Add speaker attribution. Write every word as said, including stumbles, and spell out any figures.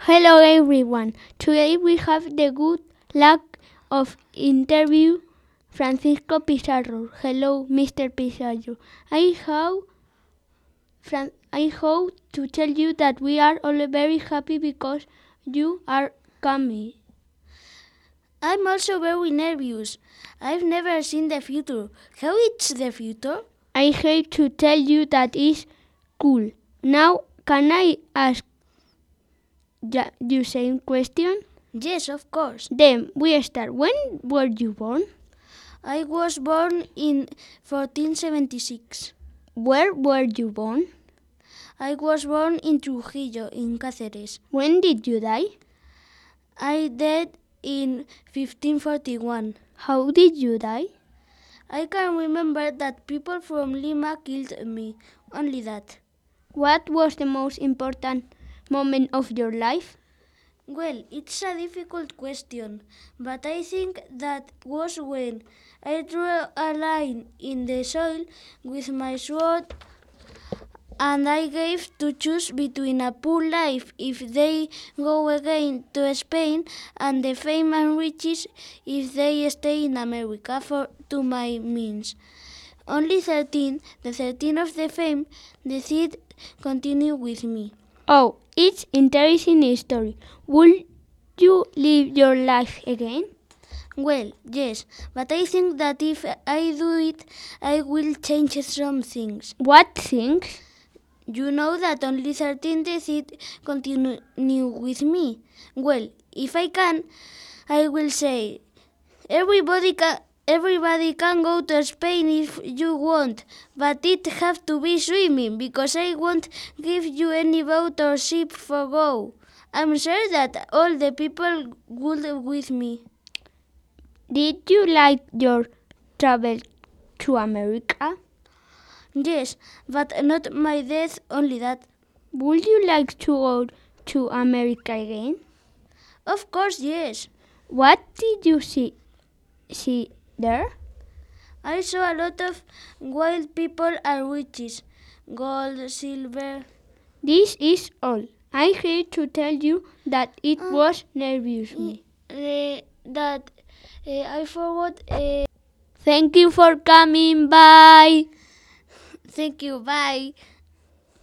Speaker 1: Hello everyone. Today we have the good luck of interview Francisco Pizarro. Hello, Mister Pizarro. I hope Fran- I hope to tell you that we are all very happy because you are coming.
Speaker 2: I'm also very nervous. I've never seen the future. How is the future?
Speaker 1: I hate to tell you that is cool. Now, can I ask ja- you same question?
Speaker 2: Yes, of course.
Speaker 1: Then we start. When were you born?
Speaker 2: I was born in fourteen seventy-six.
Speaker 1: Where were you born?
Speaker 2: I was born in Trujillo, in Cáceres.
Speaker 1: When did you die?
Speaker 2: I died in fifteen forty-one.
Speaker 1: How did you die?
Speaker 2: I can remember that people from Lima killed me. Only that.
Speaker 1: What was the most important moment of your life?
Speaker 2: Well, it's a difficult question, but I think that was when I drew a line in the soil with my sword and I gave to choose between a poor life if they go again to Spain and the fame and riches if they stay in America for to my means. Only thirteen, the thirteen of the fame, the seed continue with me.
Speaker 1: Oh, it's interesting story. Would you live your life again?
Speaker 2: Well, yes, but I think that if I do it, I will change some things.
Speaker 1: What things?
Speaker 2: You know that only thirteen the seed continue with me. Well, if I can, I will say, everybody can, everybody can go to Spain if you want, but it have to be swimming, because I won't give you any boat or ship for go. I'm sure that all the people would with me.
Speaker 1: Did you like your travel to America?
Speaker 2: Yes, but not my death, only that.
Speaker 1: Would you like to go to America again?
Speaker 2: Of course, yes.
Speaker 1: What did you see see there?
Speaker 2: I saw a lot of wild people and riches, gold, silver.
Speaker 1: This is all. I hate to tell you that it
Speaker 2: Uh,
Speaker 1: was nervous me.
Speaker 2: Uh, that uh, I forgot. Uh,
Speaker 1: Thank you for coming. Bye.
Speaker 2: thank you. Bye.